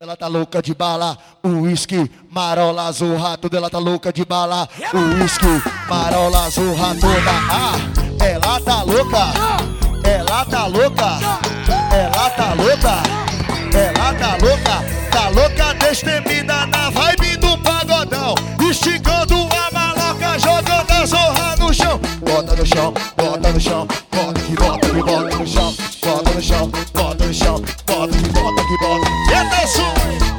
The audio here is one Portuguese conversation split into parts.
Ela tá louca de bala, uísque, marola, zorra toda. Ela tá louca de bala, uísque, marola, zorra toda. Ah, ela tá louca, ela tá louca, ela tá louca, ela tá louca destemida na vibe do pagodão, esticando a maloca, jogando a zorra no chão. Bota no chão, bota no chão, bota que bota que bota no chão, bota no chão, bota no chão, bota que bota que bota. Eita, som!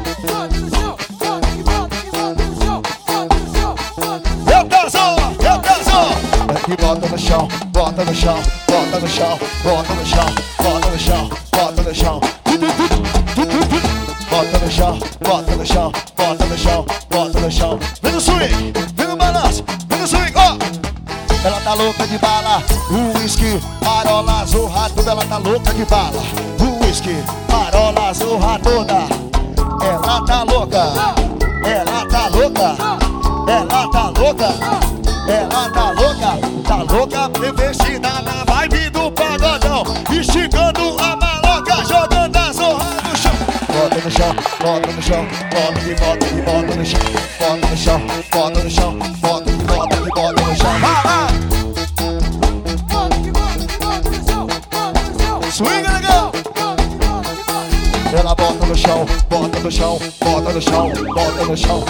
Bota no chão, bota no chão, bota no chão, bota no chão, bota no chão, bota no chão. Bota no chão, bota no chão, bota no chão, bota no chão. Vem no swing, vem no balanço, vem no swing, ó! Ela tá louca de bala, uísque, marola, zorra toda. Ela tá louca de bala, uísque, marola, zorra toda. Ela tá louca, ela tá louca, ela tá louca, ela tá louca, investida na vibe do pagodão, esticando a maloca, jogando a zorra no chão. Bota no chão, bota no chão, bota que bota que bota no chão, bota no chão, bota no chão, bota que bota que bota no chão. Swing legal. Ela bota no chão, bota no chão, bota no chão, bota no chão.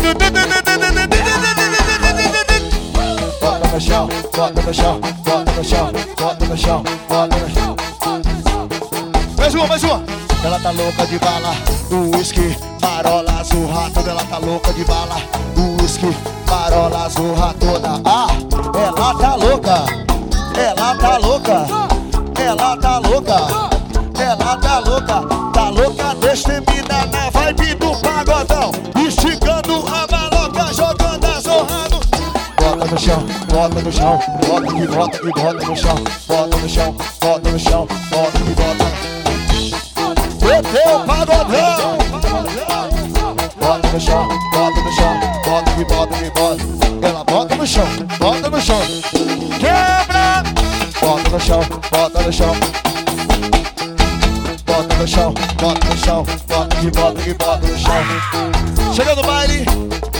Bota no chão, bota no chão, bota no chão, bota no chão, bota no chão. Mais uma, mais uma. Ela tá louca de bala, uísque, marola, zorra toda. Ela tá louca de bala, uísque, marola, zorra toda. Ah, ela tá louca, ela tá louca, ela tá louca, ela tá louca destemida na vibe do pagodão, esticando a maloca, jogando a zorra no... Bota no chão, bota no chão, bota que bota que bota no chão, bota no chão, bota no chão, bota que bota. Meteu pagodão. Bota no chão, bota no chão, bota que bota que bota. Ela bota no chão, bota no chão. Quebra. Bota no chão, bota no chão. Bota no chão, bota no chão, bota que bota no chão. Chega no baile.